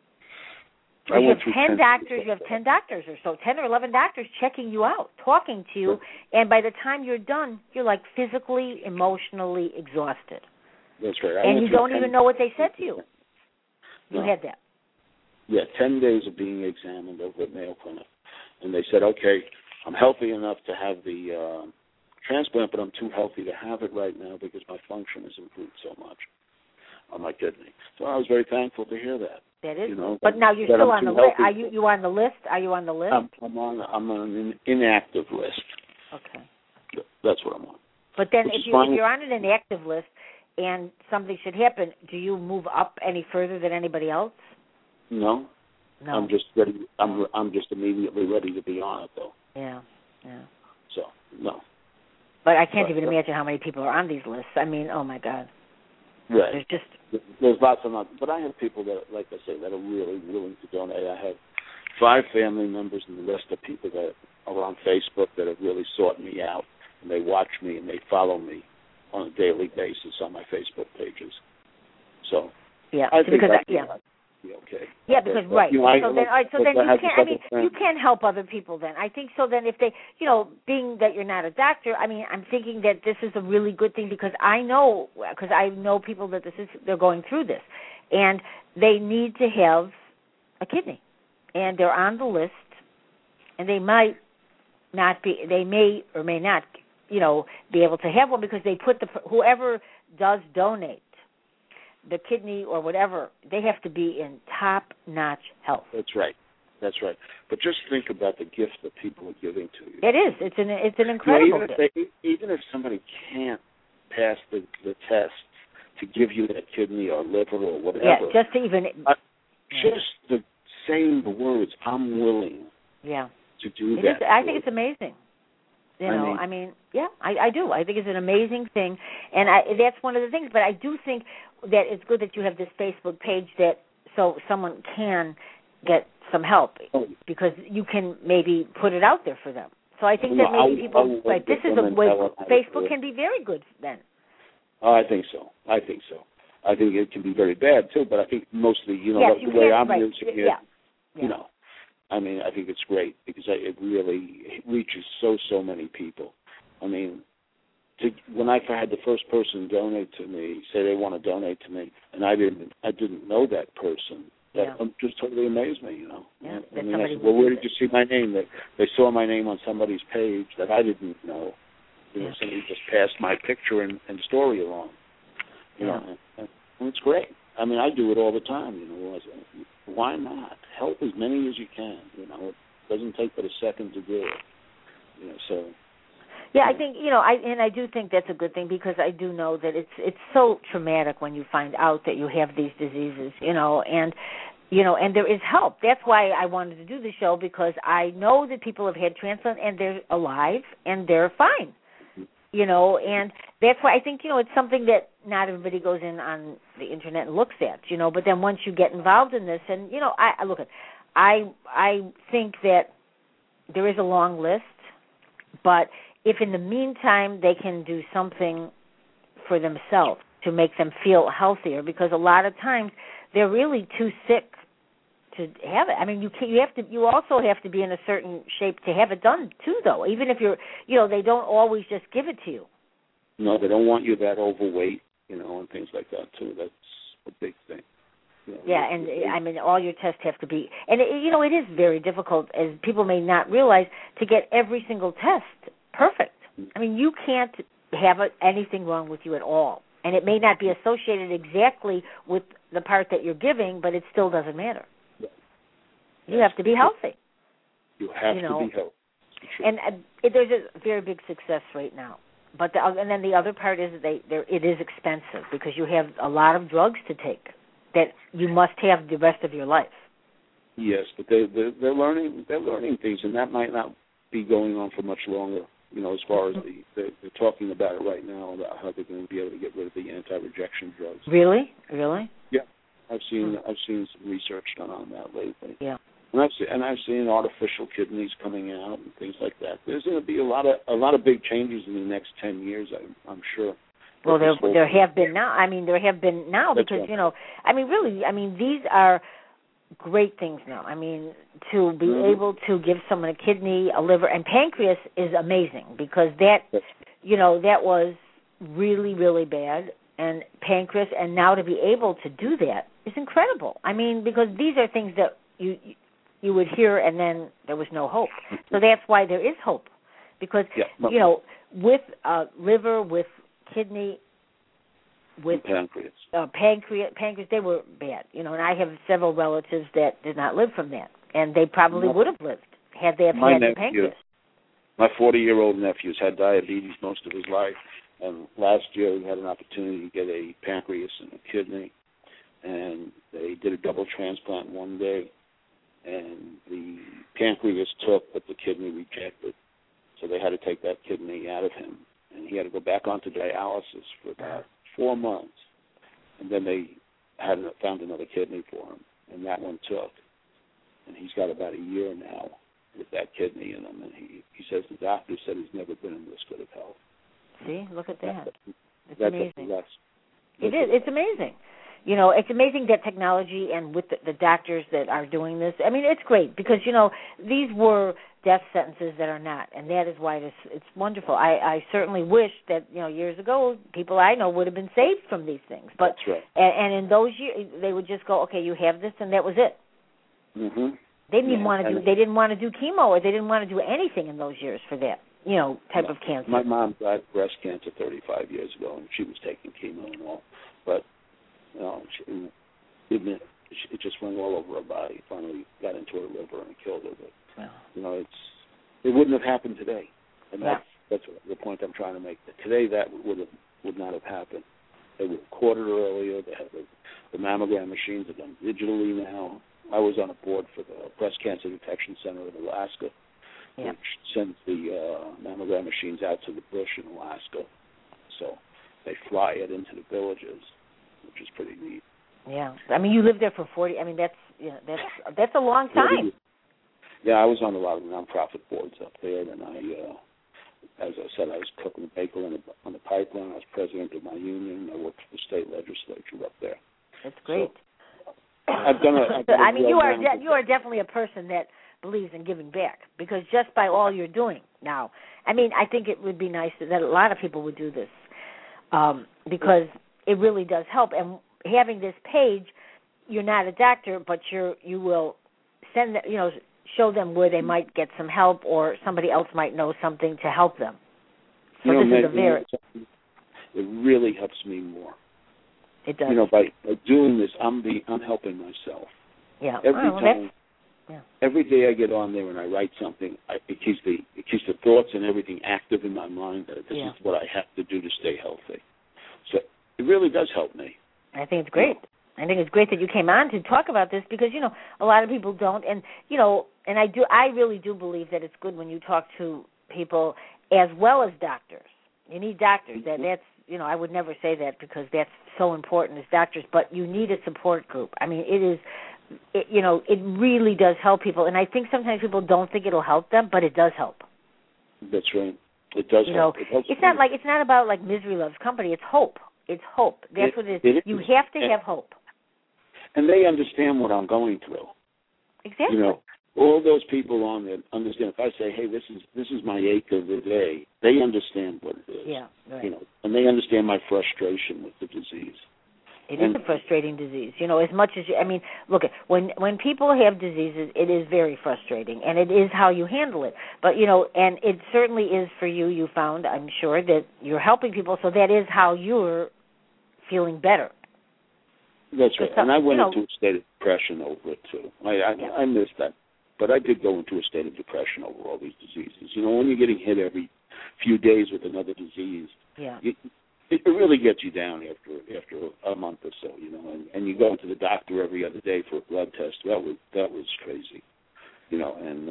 You have ten doctors, you have ten doctors or so, ten or eleven doctors checking you out, talking to you, and by the time you're done, you're like physically, emotionally exhausted. That's right. And you don't even know what they said to you. You no. had that. Yeah, ten days of being examined over at Mayo Clinic. And they said, okay, I'm healthy enough to have the uh, transplant, but I'm too healthy to have it right now because my function has improved so much on my kidney. So I was very thankful to hear that. That is, you know, but now you're still on the list. Are you you on the list? Are you on the list? I'm, I'm on. I'm on an inactive list. Okay. That's what I'm on. But then, if, you, if you're on an inactive list and something should happen, do you move up any further than anybody else? No. No. I'm just ready. I'm I'm just immediately ready to be on it, though. Yeah. Yeah. So no. But I can't but, even imagine how many people are on these lists. I mean, oh my God. Right. There's just. There's lots of them, but I have people that, like I say, that are really willing to donate. I have five family members and the rest of people that are on Facebook that have really sought me out, and they watch me and they follow me on a daily basis on my Facebook pages. So yeah, I think because I, I, yeah. be okay. Yeah, because but, right. You know, so I, then, all right, so then I you can't. I mean, friend. you can help other people. Then I think so. Then if they, you know, being that you're not a doctor, I mean, I'm thinking that this is a really good thing because I know because I know people that this is they're going through this, and they need to have a kidney, and they're on the list, and they might not be. They may or may not, you know, be able to have one because they put the whoever does donate the kidney or whatever, they have to be in top-notch health. That's right. That's right. But just think about the gift that people are giving to you. It is. It's an it's an incredible you know, even gift. If they, even if somebody can't pass the, the test to give you that kidney or liver or whatever. Yeah, just to even... Uh, just the saying the words, I'm willing yeah. to do it that. Is, I think it's amazing. You I know, mean, I mean, yeah, I, I do. I think it's an amazing thing, and I, that's one of the things. But I do think that it's good that you have this Facebook page that so someone can get some help because you can maybe put it out there for them. So I think that maybe I'll, people I'll like this is a way Facebook can be very good then. Oh, I think so. I think so. I think it can be very bad too, but I think mostly, you know, yes, the you way can, I'm right. using it, yeah. Yeah. you know. I mean, I think it's great because I, it really it reaches so, so many people. I mean, to, when I had the first person donate to me, say they want to donate to me, and I didn't, I didn't know that person. That yeah. um, just totally amazed me, you know. Yeah, I mean, I said, well, where did you see my name? They, they saw my name on somebody's page that I didn't know. You know, yeah. somebody just passed my picture and, and story along. You yeah. know, and, and it's great. I mean, I do it all the time. You know, why not help as many as you can? You know, it doesn't take but a second to do it. You know, so. Yeah, I think you know, I and I do think that's a good thing because I do know that it's it's so traumatic when you find out that you have these diseases. You know, and you know, and there is help. That's why I wanted to do the show because I know that people have had transplant and they're alive and they're fine. You know, and that's why I think, you know, it's something that not everybody goes in on the internet and looks at, you know, but then once you get involved in this, and, you know, I, I look at, I, I think that there is a long list, but if in the meantime they can do something for themselves to make them feel healthier, because a lot of times they're really too sick to have it. I mean, you can, you have to. You also have to be in a certain shape to have it done too, though. Even if you're, you know, they don't always just give it to you. No, they don't want you that overweight, you know, and things like that too. That's a big thing. You know, yeah, and I mean, all your tests have to be, and it, you know, it is very difficult, as people may not realize, to get every single test perfect. I mean, you can't have a, anything wrong with you at all, and it may not be associated exactly with the part that you're giving, but it still doesn't matter. You have to be healthy. You have you know? to be healthy. And uh, it, there's a very big success rate now. But the, and then the other part is that they, it is expensive because you have a lot of drugs to take that you must have the rest of your life. Yes, but they they're, they're learning they're learning things, and that might not be going on for much longer. You know, as far as the they're, they're talking about it right now about how they're going to be able to get rid of the anti-rejection drugs. Really, really. Yeah, I've seen hmm. I've seen some research done on that lately. Yeah. And I've seen, and I've seen artificial kidneys coming out and things like that. There's going to be a lot of a lot of big changes in the next ten years. I'm, I'm sure. Well, there there have been now. I mean, there have been now That's because right. you know. I mean, really. I mean, these are great things now. I mean, to be mm-hmm. able to give someone a kidney, a liver, and pancreas is amazing because that, you know, that was really really bad. And pancreas, and now to be able to do that is incredible. I mean, because these are things that you. you you would hear, and then there was no hope. So that's why there is hope. Because, yeah. you know, with uh, liver, with kidney, with pancreas. Uh, pancreas, pancreas, they were bad. You know, and I have several relatives that did not live from that. And they probably no. would have lived had they have My had nephew, the pancreas. My forty-year-old nephew's had diabetes most of his life. And last year he had an opportunity to get a pancreas and a kidney. And they did a double transplant one day. And the pancreas took, but the kidney rejected. So they had to take that kidney out of him. And he had to go back onto dialysis for about four months. And then they had found another kidney for him, and that one took. And he's got about a year now with that kidney in him. And he, he says the doctor said he's never been in this good of health. See, look at that. That's, it's that's amazing. That's, it is. It's amazing. you know, it's amazing that technology and with the, the doctors that are doing this. I mean, it's great because, you know, these were death sentences that are not, and that is why this, it's wonderful. I, I certainly wish that, you know, years ago, people I know would have been saved from these things. But, That's right. And, and in those years, they would just go, okay, you have this, and that was it. Mm-hmm. They didn't yeah, want to do. They didn't want to do chemo, or they didn't want to do anything in those years for that, you know, type yeah. of cancer. My mom died of breast cancer thirty-five years ago, and she was taking chemo and all, but you know, she, it, it just went all over her body. Finally, got into her liver and killed her. But yeah. you know, it's it wouldn't have happened today, and yeah. that's that's the point I'm trying to make. Today, that would have would not have happened. They were caught it earlier. They had the, the mammogram machines are done digitally now. I was on a board for the Breast Cancer Detection Center in Alaska, yeah. which sends the uh, mammogram machines out to the bush in Alaska. So they fly it into the villages, which is pretty neat. Yeah, I mean, you lived there for forty. I mean, that's you know, that's that's a long time. Yeah, I was on a lot of nonprofit boards up there, and I, uh, as I said, I was cooking bacon on the, on the pipeline. I was president of my union. I worked for the state legislature up there. That's great. So, I've done a, I've done a I mean, you are de- you are definitely a person that believes in giving back, because just by all you're doing now, I mean, I think it would be nice that a lot of people would do this, um, because it really does help. And having this page, you're not a doctor, but you're you will send you know show them where they might get some help, or somebody else might know something to help them. So you know, this man, is a very it really helps me more. It does. You know, by, by doing this, I'm the I'm helping myself. Yeah. Every well, time, yeah. every day I get on there and I write something, I, it keeps the it keeps the thoughts and everything active in my mind that this yeah. is what I have to do to stay healthy. So it really does help me. I think it's great. I think it's great that you came on to talk about this, because, you know, a lot of people don't, and you know, and I do I really do believe that it's good when you talk to people as well as doctors. You need doctors. That that's you know, I would never say that, because that's so important as doctors, but you need a support group. I mean, it is, it, you know, it really does help people, and I think sometimes people don't think it'll help them, but it does help. That's right. It does you help. Know, it helps it's me. not like, it's not about like misery loves company. It's hope. It's hope. That's it, what it is. it You is. have to and, have hope. And they understand what I'm going through. Exactly. You know, all those people on there understand. If I say, "Hey, this is this is my ache of the day," they understand what it is. Yeah, right. You know, and they understand my frustration with the disease. It and, is a frustrating disease. You know, as much as you, I mean, look, when when people have diseases, it is very frustrating, and it is how you handle it. But you know, and it certainly is for you. You found, I'm sure, that you're helping people, so that is how you're feeling better. That's right. Some, and I went you know, into a state of depression over it too. I I, yeah. I missed that. But I did go into a state of depression over all these diseases. You know, when you're getting hit every few days with another disease, yeah. you, it really gets you down after after a month or so. You know, and, and you go to the doctor every other day for a blood test. That was that was crazy. You know, and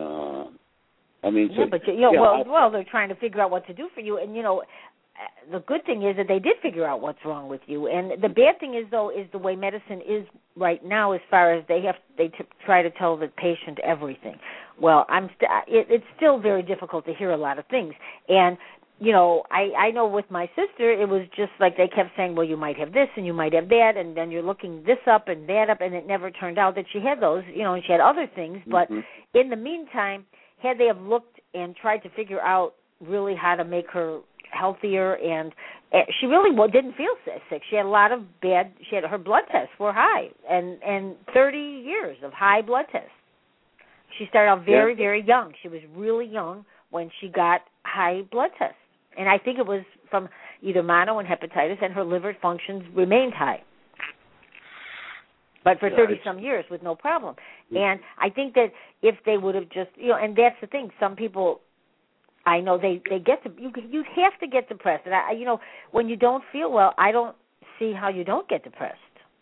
uh, I mean, yeah, so, but you know, yeah, well, I, well, they're trying to figure out what to do for you, and you know, the good thing is that they did figure out what's wrong with you. And the bad thing is, though, is the way medicine is right now, as far as they have, they t- try to tell the patient everything. Well, I'm st- it, it's still very difficult to hear a lot of things. And, you know, I, I know with my sister, it was just like they kept saying, well, you might have this and you might have that, and then you're looking this up and that up, and it never turned out that she had those, you know, and she had other things. But mm-hmm. in the meantime, had they have looked and tried to figure out really how to make her healthier, and uh, she really well, didn't feel sick. She had a lot of bad. She had her blood tests were high, and and thirty years of high blood tests. She started out very yeah. very young. She was really young when she got high blood tests, and I think it was from either mono and hepatitis, and her liver functions remained high. But for thirty some years with no problem. And I think that if they would have just, you know, and that's the thing. Some people, I know they, they get to, you you have to get depressed. And, I, you know, when you don't feel well, I don't see how you don't get depressed.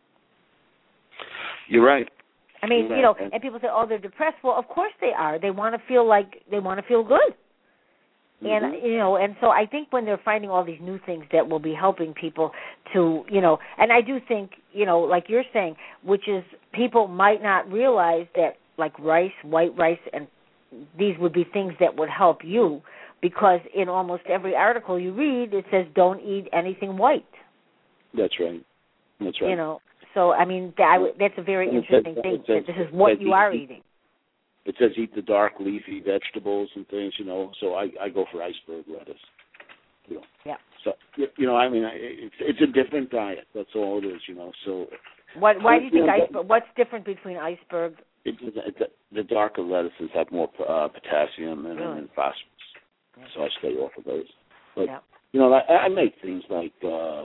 You're right. I mean, You're you know, right. and people say, oh, they're depressed. Well, of course they are. They want to feel like, they want to feel good. Mm-hmm. And, you know, and so I think when they're finding all these new things that will be helping people to, you know, and I do think, you know, like you're saying, which is people might not realize that, like rice, white rice, and these would be things that would help you, because in almost every article you read, it says don't eat anything white. That's right. That's right. You know, So, I mean, that, I, that's a very interesting says, thing. Says, that this is what you are eat, eating. It says eat the dark leafy vegetables and things, you know. So I, I go for iceberg lettuce. You know. Yeah. So you know, I mean, it's it's a different diet. That's all it is, you know. So. What? Why do you think know, iceberg? What's different between iceberg? It, it, it, the darker lettuces have more uh, potassium and, really? and phosphorus, yeah. So I stay off of those. But yeah. you know, I, I make things like uh,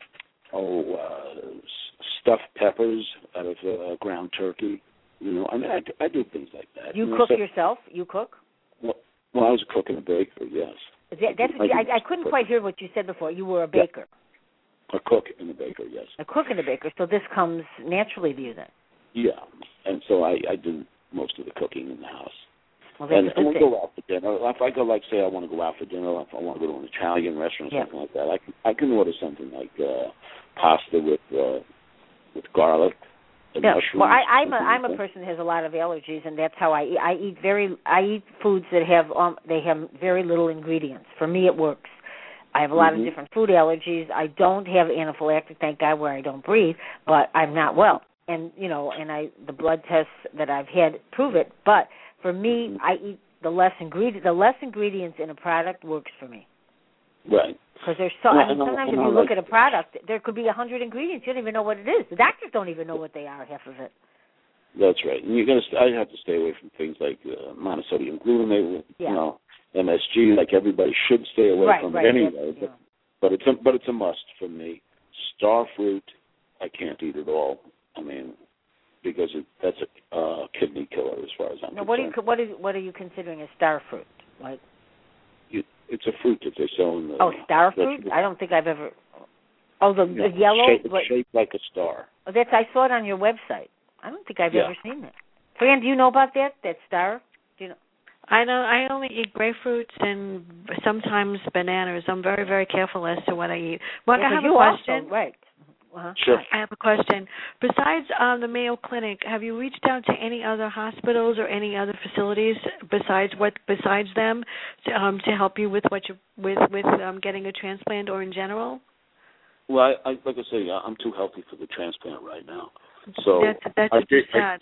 oh uh, stuffed peppers out of uh, ground turkey. You know, I mean, I, I do things like that. You, you cook know, so, yourself? You cook? Well, well, I was a cook in a bakery. Yes. That, that's what you, I, I couldn't quite hear what you said before. You were a baker. Yeah. A cook in a bakery. Yes. A cook in a baker. So this comes naturally to you then. Yeah, and so I, I do most of the cooking in the house. Well, that's and a good I thing. go out for dinner. If I go, like, say, I want to go out for dinner, if I want to go to an Italian restaurant or yeah. something like that, I can I can order something like uh, pasta with uh, with garlic and yeah. mushrooms. Well, I, I'm a like I'm a person who has a lot of allergies, and that's how I eat. I eat very I eat foods that have um they have very little ingredients. For me, it works. I have a lot mm-hmm. of different food allergies. I don't have anaphylactic, thank God, where I don't breathe, but I'm not well. And, you know, and I the blood tests that I've had prove it. But for me, I eat the less ingredient, the less ingredients in a product works for me. Right. Because there's so, I mean, no, sometimes no, if you no, look like, at a product, there could be a hundred ingredients. You don't even know what it is. The doctors don't even know what they are, half of it. That's right. And you're gonna. I have to stay away from things like uh, monosodium glutamate, yeah. you know, M S G. Like everybody should stay away right, from right, it anyway. yeah. But, but it's a but it's a must for me. Star fruit, I can't eat at all. I mean, because it, that's a uh, kidney killer as far as I'm now, concerned. what, do you, what, is, what are you considering a star fruit? Like, you, it's a fruit that they sell in the... Oh, star fruit? vegetable. I don't think I've ever... Oh, the, you know, the yellow... Shape, what, it's shaped like a star. oh, that's I saw it on your website. I don't think I've Yeah. ever seen that. Fran, do you know about that, that star? Do you know? I know. I only eat grapefruits and sometimes bananas. I'm very, very careful as to what I eat. Mark, yeah, I have you a question. Also, right. Uh-huh. Sure. I have a question. Besides um, the Mayo Clinic, have you reached out to any other hospitals or any other facilities besides what besides them to, um, to help you with what you with with um, getting a transplant or in general? Well, I, I, like I say, I'm too healthy for the transplant right now. So that's that's I did, sad.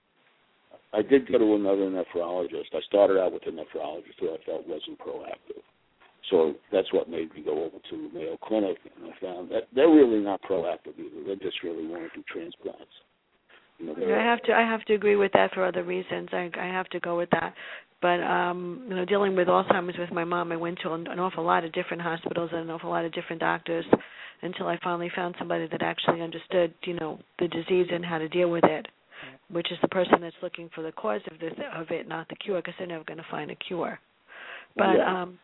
I, I did go to another nephrologist. I started out with a nephrologist who I felt wasn't proactive. So that's what made me go over to the Mayo Clinic, and I found that they're really not proactive either. They just really want to do transplants. You know, I have to I have to agree with that for other reasons. I I have to go with that. But um, you know, dealing with Alzheimer's with my mom, I went to an, an awful lot of different hospitals and an awful lot of different doctors until I finally found somebody that actually understood, you know, the disease and how to deal with it, which is the person that's looking for the cause of this of it, not the cure, because they're never going to find a cure. But yeah. um,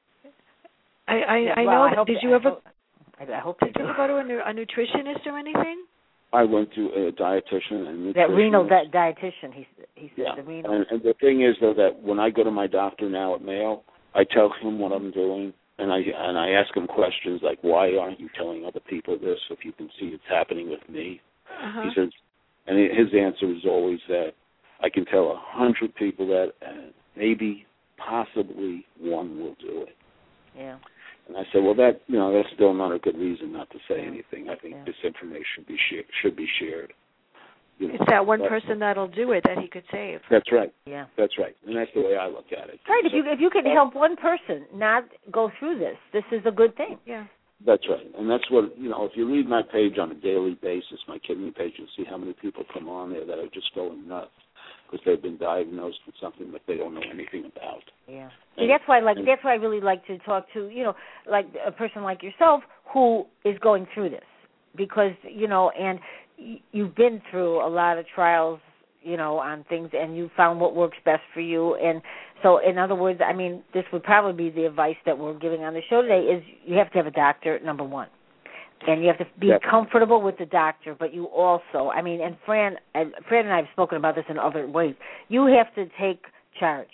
I I, Yeah, I well, know. I That, hope did that, you I ever? Hope, I, I hope they did do. you ever go to a, nu- a nutritionist or anything? I went to a dietitian and nutritionist. That renal di- dietitian, he he said yeah. the renal. And, and the thing is, though, that when I go to my doctor now at Mayo, I tell him what I'm doing, and I and I ask him questions like, "Why aren't you telling other people this? If you can see it's happening with me," Uh-huh. he says, and his answer is always that I can tell a hundred people that, and maybe, possibly, one will do it. Yeah. And I said, well, that you know, that's still not a good reason not to say yeah. anything. I think yeah. this information should be shared. Should be shared. You know, it's that one but, person that'll do it that he could save. That's right. Yeah. That's right. And that's the way I look at it. Right. So, If you if you can help one person not go through this, this is a good thing. Yeah. That's right. And that's what, you know, if you read my page on a daily basis, my kidney page, you'll see how many people come on there that are just going nuts because they've been diagnosed with something that they don't know anything about. Yeah. And, See, that's why, like, and, that's why I really like to talk to, you know, like a person like yourself who is going through this, because, you know, and y- you've been through a lot of trials, you know, on things, and you found what works best for you. And so, in other words, I mean, this would probably be the advice that we're giving on the show today: is you have to have a doctor, number one. And you have to be Definitely. comfortable with the doctor, but you also, I mean, and Fran, and Fran and I have spoken about this in other ways. You have to take charge.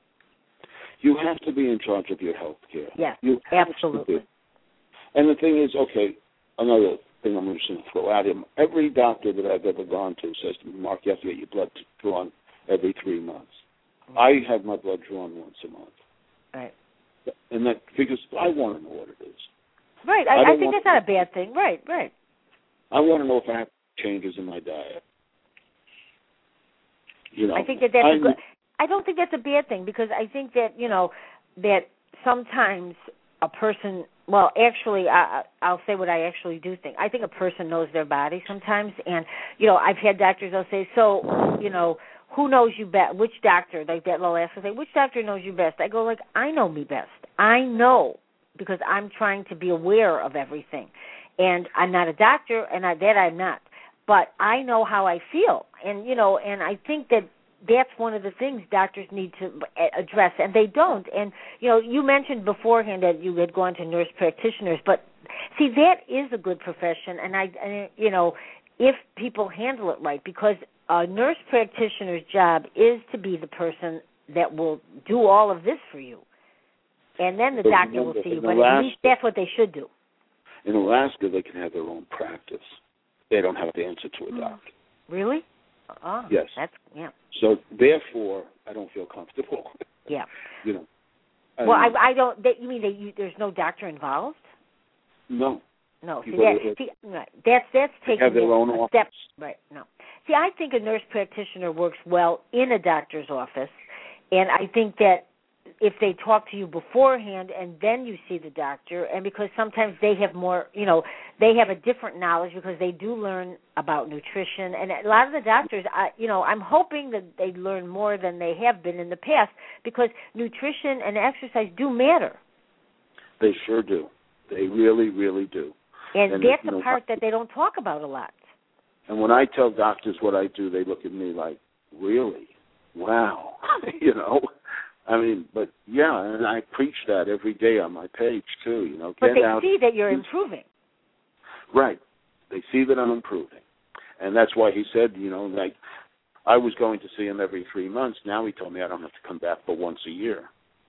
You have to be in charge of your health care. Yes, you have absolutely. To be. And the thing is, okay, another thing I'm just going to throw out here, every doctor that I've ever gone to says to me, Mark, you have to get your blood drawn every three months. Mm-hmm. I have my blood drawn once a month. Right. And that, because I want to know what it is. Right. I, I, I think that's not a bad thing. Right, right. I want to know if I have changes in my diet. You know, I think that that's I, a good. I don't think that's a bad thing because I think that you know that sometimes a person. Well, actually, I, I'll say what I actually do think. I think a person knows their body sometimes, and you know, I've had doctors. They'll say, "So, you know, who knows you best? Which doctor?" Like that, they'll ask, "Say, which doctor knows you best?" I go, "Like, I know me best. I know because I'm trying to be aware of everything, and I'm not a doctor, and I, that I'm not, but I know how I feel, and you know, and I think that." That's one of the things doctors need to address, and they don't. And, you know, you mentioned beforehand that you had gone to nurse practitioners, but, see, that is a good profession, and, I, and, you know, if people handle it right, because a nurse practitioner's job is to be the person that will do all of this for you, and then the but doctor remember, will see you, but Alaska, at least that's what they should do. In Alaska, they can have their own practice. They don't have to answer to a doctor. Really? Oh, yes. That's, yeah. So, therefore, I don't feel comfortable. Yeah. You know. I well, mean, I, I don't. They, you mean that you, there's no doctor involved? No. No. See, People that, that, see right. That's that's taking have their it own a office. step. Right. No. See, I think a nurse practitioner works well in a doctor's office, and I think that if they talk to you beforehand and then you see the doctor, and because sometimes they have more, you know, they have a different knowledge because they do learn about nutrition, and a lot of the doctors, I, you know, I'm hoping that they learn more than they have been in the past because nutrition and exercise do matter. They sure do. They really, really do. And, and that's you know, the part that they don't talk about a lot. And when I tell doctors what I do, they look at me like, really? Wow. you know? I mean, but yeah, and I preach that every day on my page too. You know, but get they out. see that you're improving. Right. They see that I'm improving, and that's why he said, you know, like I was going to see him every three months. Now he told me I don't have to come back but once a year.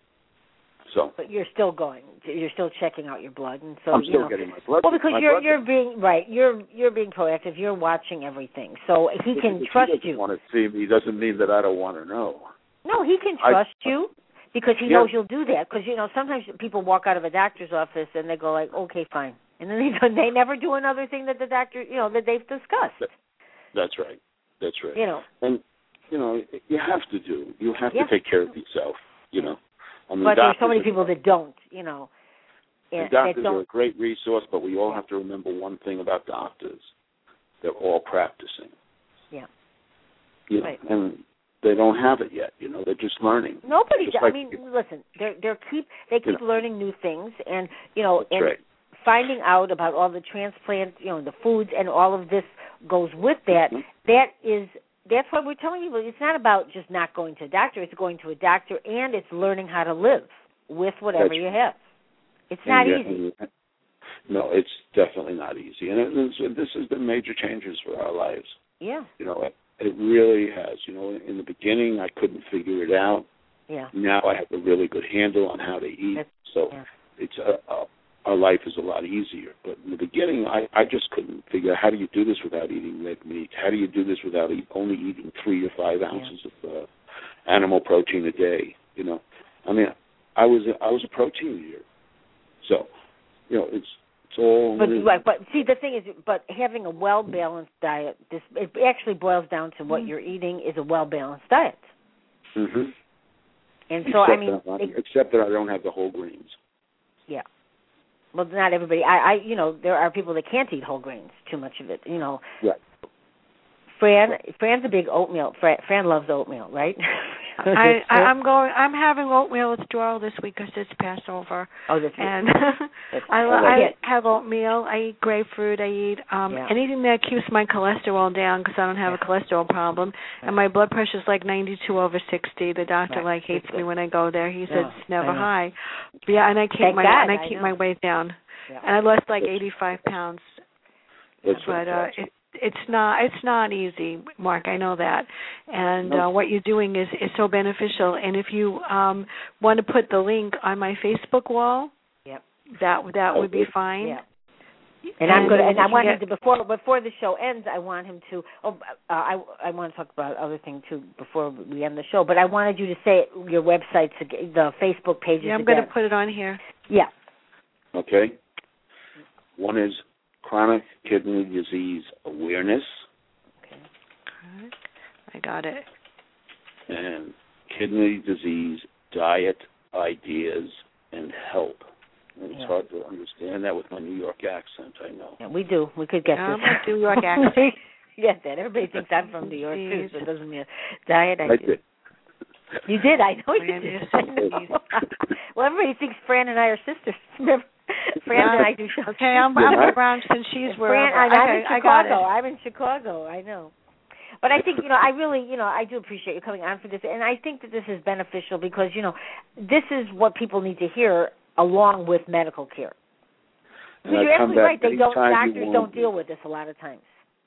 So. But you're still going. You're still checking out your blood, and so I'm you still know, getting my blood. Well, because my you're blood you're being right. You're you're being proactive. You're watching everything, so he if can he trust doesn't you. Want to see me doesn't mean that I don't want to know. No, he can trust I, you because he yeah. knows you'll do that. Because you know sometimes people walk out of a doctor's office and they go like, okay, fine, and then they they never do another thing that the doctor you know that they've discussed. That, that's right. That's right. You know, and you know you have to do. You have yeah. to take care of yourself. You know. I mean, but there's so many are, people that don't. You know. And doctors are a great resource, but we all have to remember one thing about doctors: they're all practicing. Yeah. You know, right. And they don't have it yet. You know, they're just learning. Nobody. Just does. like, I mean, listen. They're they're keep they keep you know, learning new things, and you know, that's and right. finding out about all the transplant, you know, the foods, and all of this goes with that. Mm-hmm. That is. That's what we're telling you. It's not about just not going to a doctor. It's going to a doctor, and it's learning how to live with whatever that's you right. have. It's not yeah, easy. And, no, it's definitely not easy. And it, it's, this has been major changes for our lives. Yeah. You know, it, it really has. You know, in the beginning, I couldn't figure it out. Yeah. Now I have a really good handle on how to eat. That's, so yeah. it's a, a, our life is a lot easier. But in the beginning, I, I just couldn't figure out how do you do this without eating red meat? How do you do this without eat, only eating three to five ounces yeah. of uh, animal protein a day? You know, I mean, I was a, I was a protein eater. So, you know, it's it's all. But right, but see, the thing is, but having a well balanced diet, this it actually boils down to what mm-hmm. you're eating is a well balanced diet. Mhm. And so, except I mean, that, it, except that I don't have the whole grains. Yeah. Well, not everybody. I, I, you know, there are people that can't eat whole grains. Too much of it, you know. Right. Fran, Fran's a big oatmeal. Fran, Fran loves oatmeal, right? I, I, I'm going. I'm having oatmeal withdrawal this week because it's Passover. Oh, that's and that's, I, I, I like have oatmeal. I eat grapefruit. I eat um, yeah. anything that keeps my cholesterol down because I don't have yeah. a cholesterol problem. Right. And my blood pressure is like ninety-two over sixty. The doctor right. like hates me when I go there. He says no, it's never I high. But yeah, and I keep Thank my God, and I I keep know. my weight down. Yeah. And I lost like eighty-five pounds. That's but uh, it, it's not it's not easy, Mark. I know that, and uh, what you're doing is, is so beneficial. And if you um, want to put the link on my Facebook wall, yep. that that would be fine. Yeah. And, and I'm going to, and I want him to before before the show ends. I want him to. Oh, uh, I I want to talk about other thing too before we end the show. But I wanted you to say your websites, the Facebook pages. Yeah, I'm again. going to put it on here. Yeah. Okay. One is chronic kidney disease awareness. Okay. I got it. And kidney disease diet ideas and help. And it's yeah. hard to understand that with my New York accent, I know. Yeah, we do. We could get um, this. New York accent. Get that. Everybody thinks I'm from New York, too, so it doesn't mean diet ideas. I did. You did? I know you did. I know. Well, everybody thinks Fran and I are sisters. Remember? Fran yeah. and I do shows. Okay, I'm, I'm around since she's where Fran, I'm, okay, I'm in I Chicago. got it. I'm in Chicago. I know. But I think, you know, I really, you know, I do appreciate you coming on for this. And I think that this is beneficial because, you know, this is what people need to hear along with medical care. Because you're absolutely right. They don't, doctors don't deal with this a lot of times.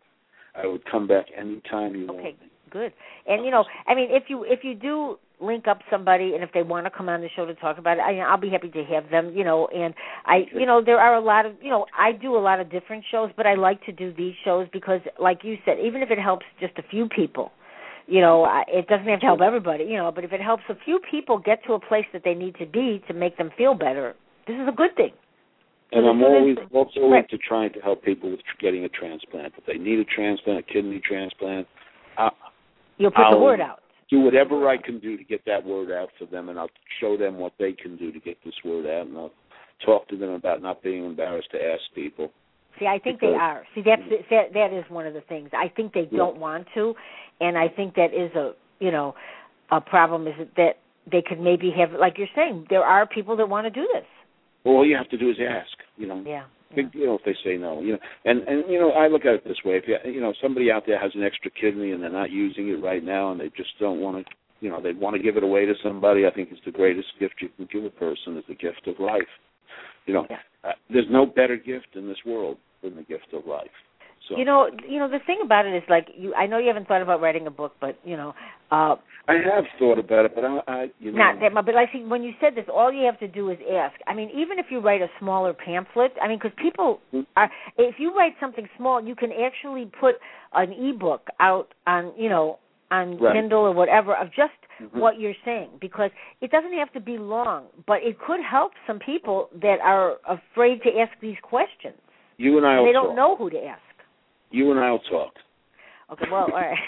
I would come back anytime you want. Okay, good. And, you know, I mean, if you if you do link up somebody and if they want to come on the show to talk about it, I, I'll be happy to have them, you know. And, I, you know, there are a lot of, you know, I do a lot of different shows, but I like to do these shows because, like you said, even if it helps just a few people, you know, it doesn't have to help everybody, you know, but if it helps a few people get to a place that they need to be to make them feel better, this is a good thing. And I'm always also right. into trying to help people with getting a transplant. If they need a transplant, a kidney transplant, I, you'll put I'll the word out. Do whatever I can do to get that word out for them, and I'll show them what they can do to get this word out, and I'll talk to them about not being embarrassed to ask people. See, I think because, they are. See, that's that, that is one of the things. I think they yeah. don't want to, and I think that is a, you know, a problem is that they could maybe have, like you're saying, there are people that want to do this. Well, all you have to do is ask, you know. Yeah. yeah. You know, if they say no, you know, and and you know, I look at it this way: if you, you know, somebody out there has an extra kidney and they're not using it right now, and they just don't want to, you know, they want to give it away to somebody. I think it's the greatest gift you can give a person is the gift of life. You know, yeah. uh, there's no better gift in this world than the gift of life. So, you know, you know, the thing about it is, like, you. I know you haven't thought about writing a book, but you know, uh, I have thought about it, but I, I you know, not that much. But I think when you said this, all you have to do is ask. I mean, even if you write a smaller pamphlet, I mean, because people mm-hmm. are, if you write something small, you can actually put an ebook out on, you know, on right. Kindle or whatever of just mm-hmm. what you're saying, because it doesn't have to be long, but it could help some people that are afraid to ask these questions. You and I will They don't talk. know who to ask. You and I will talk. Okay, well, all right.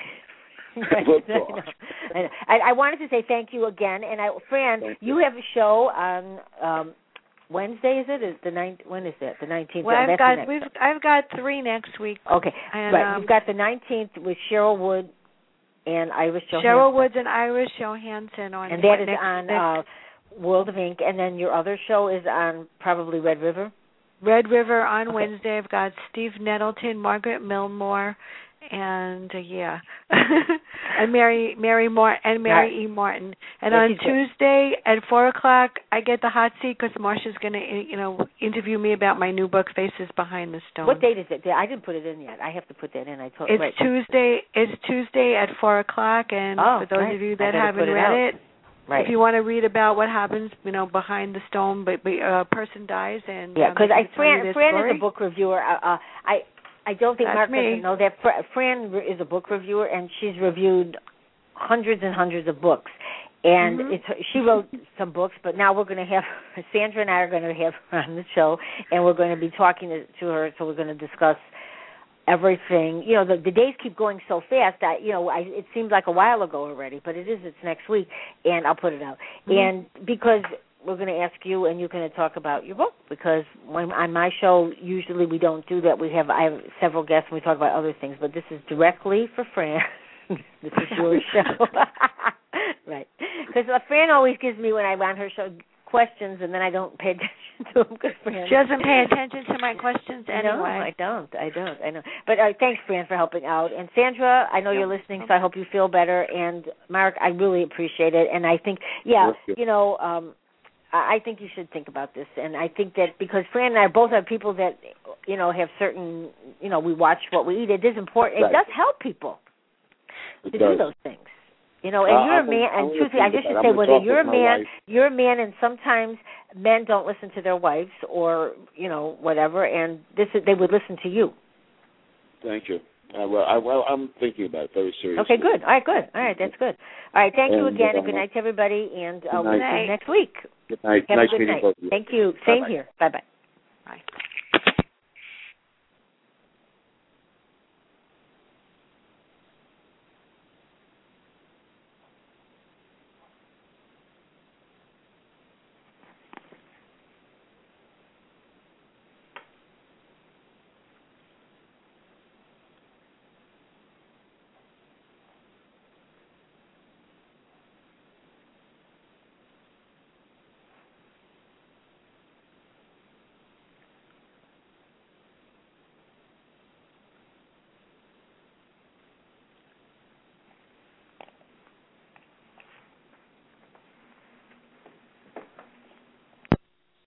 We'll talk. I, know. I, I wanted to say thank you again, and I, Fran, thank you. you have a show on um, Wednesday. Is it? Is the ninth? When is that? The nineteenth. Well, oh, I've got we've I've got three next week. Okay, and, right. Um, You've got the nineteenth with Cheryl Wood and Iris Johansson. Cheryl Woods and Iris Johansson on, and that is next, on next, uh, World of Ink, and then your other show is on probably Red River. Red River on okay. Wednesday. I've got Steve Nettleton, Margaret Milmore, and uh, yeah, and Mary Mary Moore and Mary right. E. Martin. And yes, on Tuesday at four o'clock, I get the hot seat because Marcia's going to, you know, interview me about my new book, Faces Behind the Stone. What date is it? I didn't put it in yet. I have to put that in. I told. It's right. Tuesday. It's Tuesday at four o'clock, and oh, for those right. of you that haven't haven't it read out. it. Right. If you want to read about what happens, you know, behind the stone, but a uh, person dies, and yeah, because um, I Fran Fran story. is a book reviewer. Uh, uh, I I don't think That's Mark me. doesn't know that. Fran is a book reviewer, and she's reviewed hundreds and hundreds of books. And mm-hmm. it's she wrote some books, but now we're going to have Sandra and I are going to have her on the show, and we're going to be talking to, to her. So we're going to discuss everything. You know, the, the days keep going so fast that, you know, I, it seems like a while ago already, but it is. It's next week, and I'll put it out. Mm-hmm. And because we're going to ask you, and you're going to talk about your book, because when on my show, usually we don't do that. We have I have several guests, and we talk about other things, but this is directly for Fran. This is your show. Right. Because Fran always gives me, when I'm on her show, questions, and then I don't pay attention to them. Good Fran. She doesn't pay attention to my questions anyway. No, I don't. I don't. I know. But uh, thanks, Fran, for helping out. And Sandra, I know yep. you're listening, so I hope you feel better. And Mark, I really appreciate it. And I think, yeah, you. you know, um, I think you should think about this. And I think that because Fran and I both are people that, you know, have certain, you know, we watch what we eat. It is important. Right. It does help people it to does. do those things. You know, and uh, you're I'm a man, I'm and truthfully, I just should I'm say, whether you're a man, wife. you're a man, and sometimes men don't listen to their wives or, you know, whatever, and this is, they would listen to you. Thank you. Uh, well, I, well, I'm thinking about it very seriously. Okay, good. All right, good. All right, that's good. All right, thank and, you again, uh, and good night to everybody, and uh, good we'll night. see you next week. Good night. Have nice a good meeting night. both of you. Thank you. Same Bye-bye. here. Bye-bye. Bye.